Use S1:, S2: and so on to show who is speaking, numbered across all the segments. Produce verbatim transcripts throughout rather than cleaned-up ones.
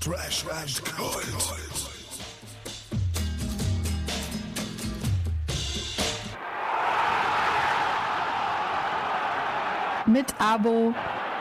S1: Trash and Kult.
S2: Mit Abo.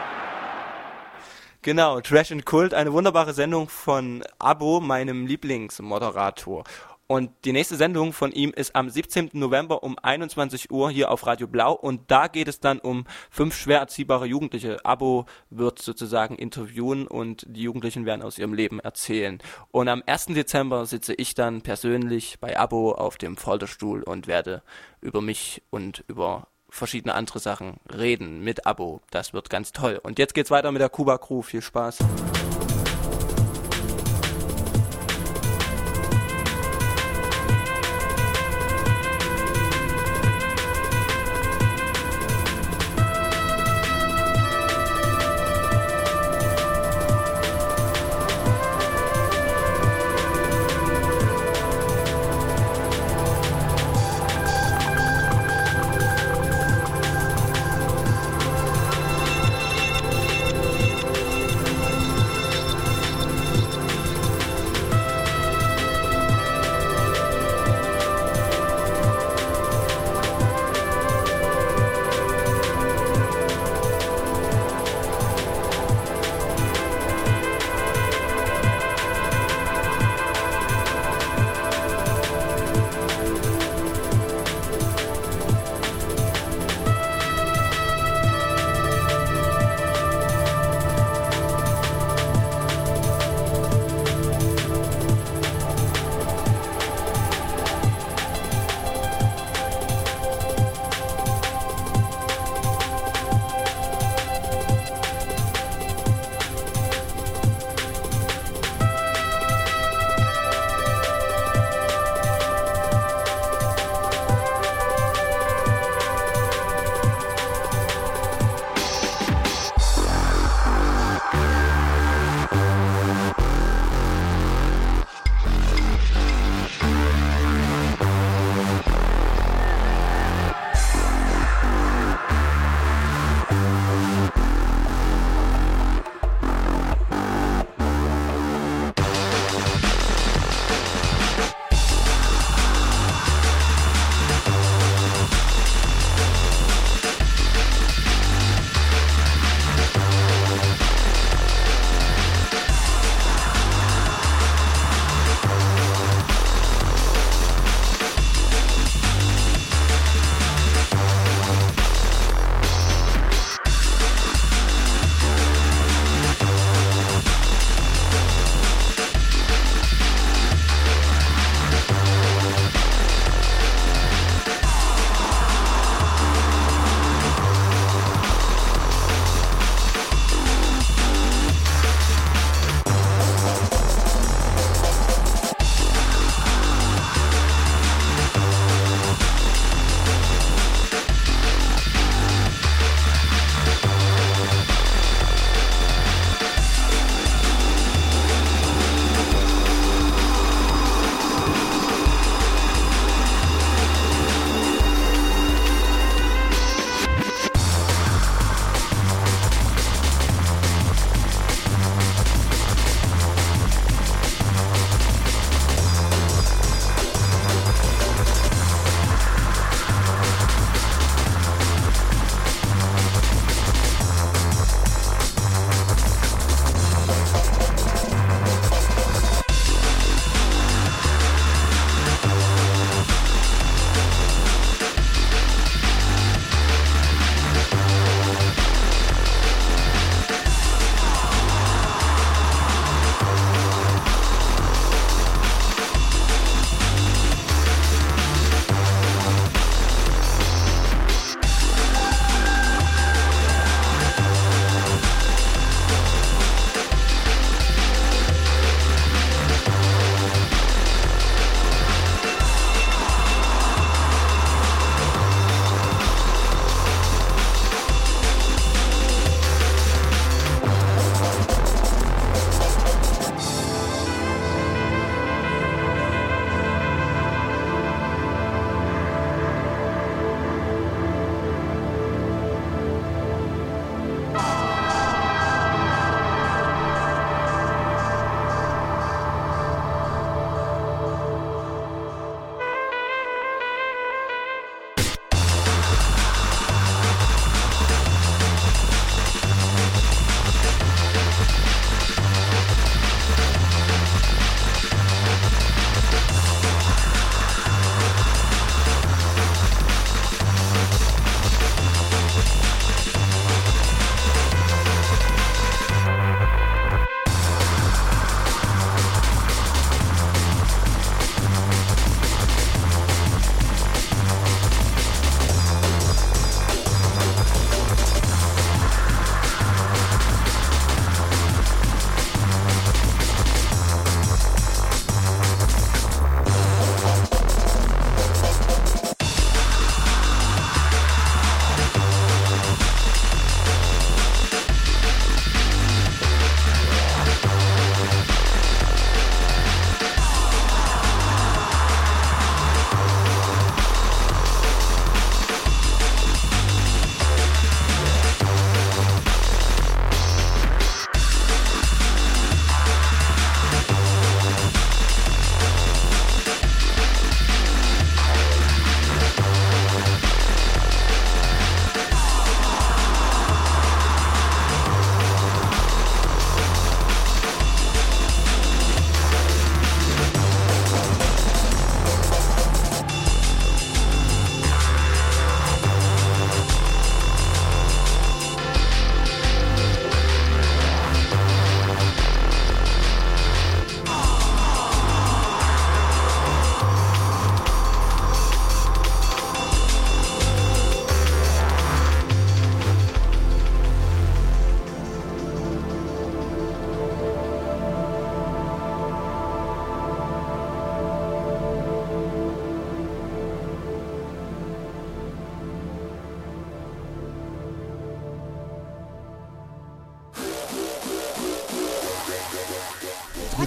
S3: Genau, Trash and Kult, eine wunderbare Sendung von Abo, meinem Lieblingsmoderator. Und die nächste Sendung von ihm ist am siebzehnten November um einundzwanzig Uhr hier auf Radio Blau. Und da geht es dann um fünf schwer erziehbare Jugendliche. Abo wird sozusagen interviewen und die Jugendlichen werden aus ihrem Leben erzählen. Und am ersten Dezember sitze ich dann persönlich bei Abo auf dem Folterstuhl und werde über mich und über verschiedene andere Sachen reden mit Abo. Das wird ganz toll. Und jetzt geht's weiter mit der Kuba Crew. Viel Spaß.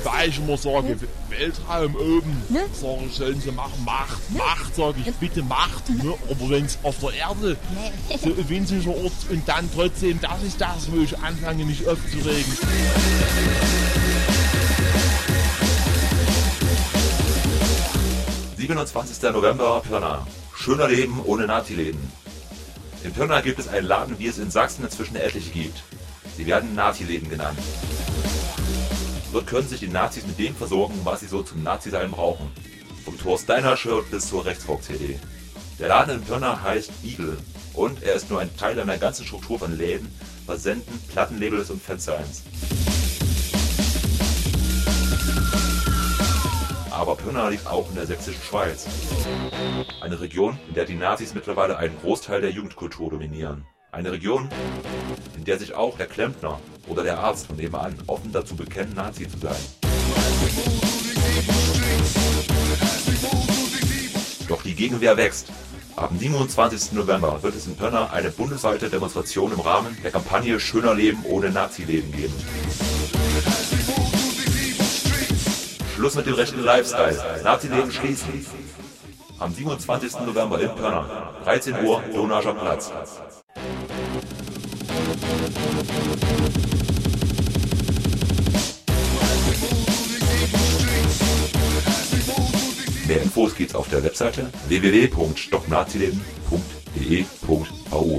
S2: Wobei ich immer sage, Weltraum oben,
S4: Ne?
S2: sage ich, sollen sie machen, Macht, Macht, sage ich, bitte Macht. Ne? Aber wenn es auf der Erde so ein winziger Ort und dann trotzdem, das ist das, wo ich anfange, mich aufzuregen.
S5: siebenundzwanzigster November, Pirna. Schöner Leben ohne Nazi-Läden. In Pirna gibt es einen Laden, wie es in Sachsen inzwischen etliche gibt. Sie werden Nazi-Läden genannt. Dort können sich die Nazis mit dem versorgen, was sie so zum Nazi-Sein brauchen. Vom Thor Steiner-Shirt bis zur Rechtsrock-C D. Der Laden in Pirna heißt Eagle und er ist nur ein Teil einer ganzen Struktur von Läden, Versenden, Plattenlabels und Fansigns. Aber Pirna liegt auch in der sächsischen Schweiz. Eine Region, in der die Nazis mittlerweile einen Großteil der Jugendkultur dominieren. Eine Region, in der sich auch der Klempner oder der Arzt von nebenan offen dazu bekennen, Nazi zu sein. Doch die Gegenwehr wächst. Am siebenundzwanzigsten November wird es in Pirna eine bundesweite Demonstration im Rahmen der Kampagne Schöner Leben ohne Nazi-Leben geben. Schluss mit dem rechten Lifestyle. Nazi-Leben schließen. Am siebenundzwanzigsten November in Pirna, dreizehn Uhr, Donauescher Platz. Mehr Infos geht's auf der Webseite w w w punkt stopp nazileben punkt d e punkt v u.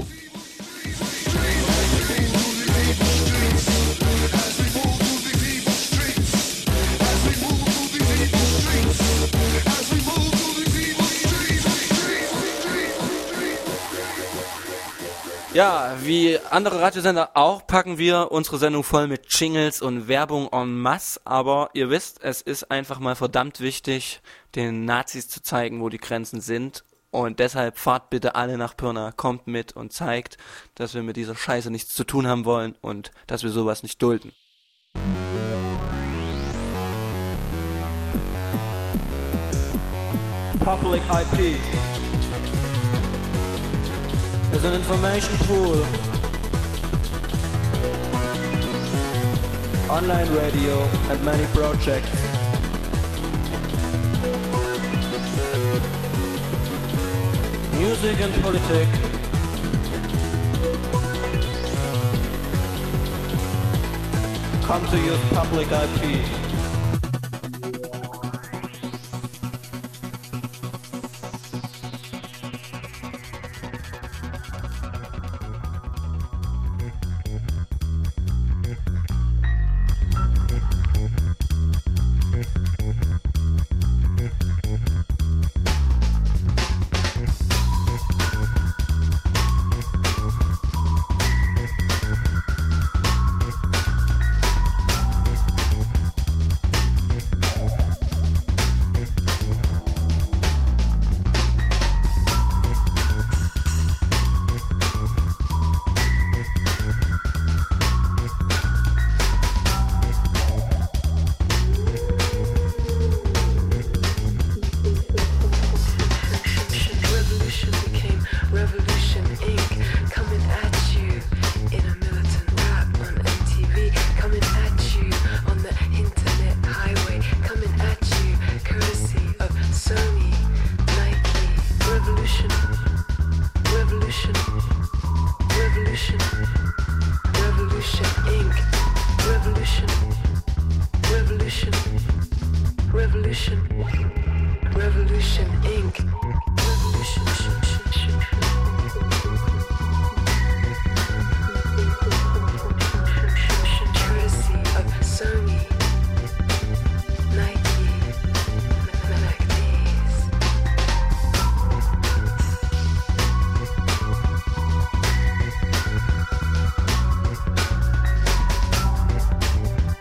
S3: Ja, wie andere Radiosender auch, packen wir unsere Sendung voll mit Jingles und Werbung en masse, aber ihr wisst, es ist einfach mal verdammt wichtig, den Nazis zu zeigen, wo die Grenzen sind, und deshalb fahrt bitte alle nach Pirna, kommt mit und zeigt, dass wir mit dieser Scheiße nichts zu tun haben wollen und dass wir sowas nicht dulden.
S6: Public I P is an information pool, online radio and many projects. Music and politics. Come to use public I P.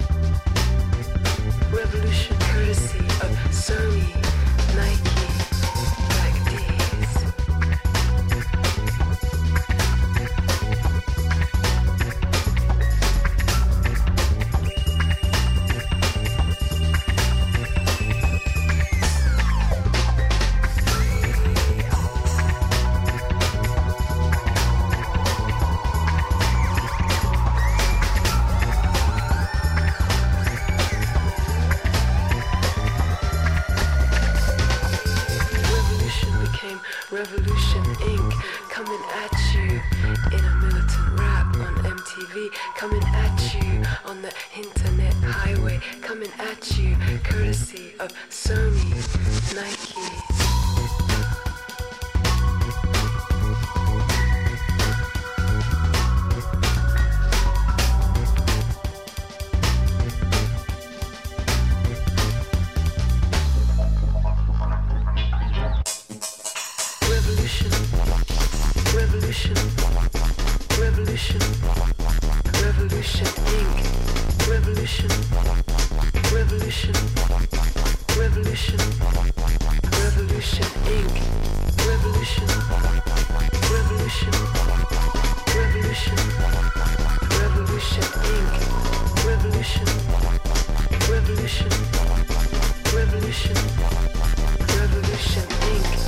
S7: Revolution, courtesy of Sony, Nike.
S4: V, coming at you on the internet highway, coming at you courtesy of Sony, Nike. Revolution, revolution, revolution, revolution, Inc. Revolution, revolution, revolution, revolution, Inc. Revolution, revolution, revolution, revolution, Inc. Revolution, revolution, revolution, revolution, Inc.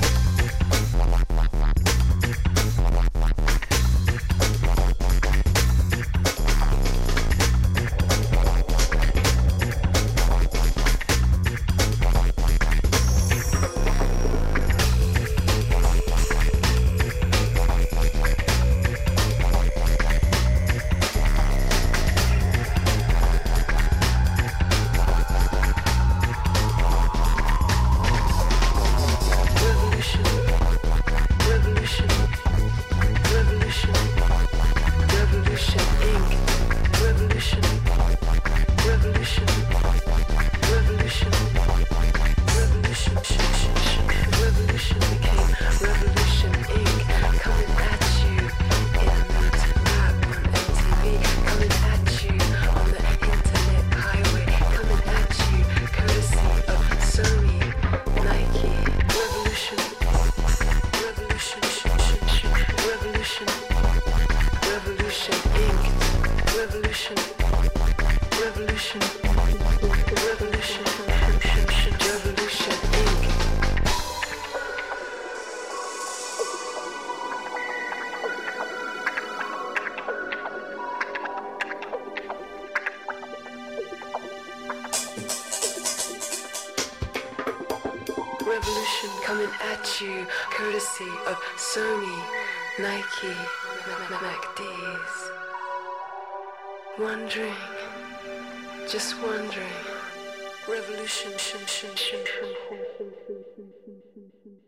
S4: Revolution coming at you, courtesy of Sony, Nike, MacD's. Wondering, just wondering. Revolution, shim, shim, shim, shim, shim, shim, shim, shim, shim.